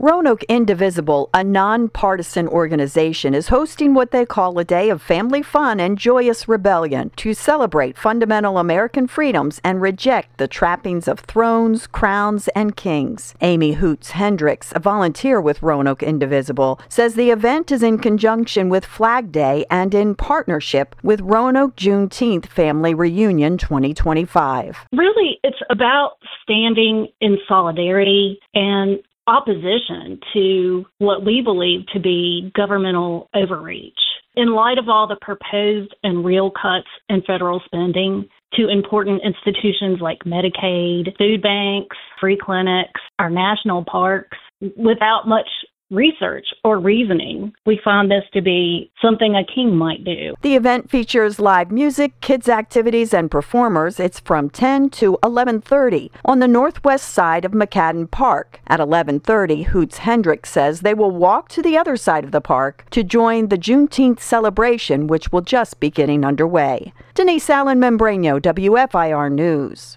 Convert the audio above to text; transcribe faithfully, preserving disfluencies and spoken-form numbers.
Roanoke Indivisible, a nonpartisan organization, is hosting what they call a day of family fun and joyous rebellion to celebrate fundamental American freedoms and reject the trappings of thrones, crowns, and kings. Amy Hoots Hendricks, a volunteer with Roanoke Indivisible, says the event is in conjunction with Flag Day and in partnership with Roanoke Juneteenth Family Reunion twenty twenty-five. Really, it's about standing in solidarity and opposition to what we believe to be governmental overreach. In light of all the proposed and real cuts in federal spending to important institutions like Medicaid, food banks, free clinics, our national parks, without much research or reasoning, we found this to be something a king might do. The event features live music, kids' activities, and performers. It's from ten to eleven thirty on the northwest side of McCadden Park. At eleven thirty, Hoots Hendricks says they will walk to the other side of the park to join the Juneteenth celebration, which will just be getting underway. Denise Allen Membreno, W F I R News.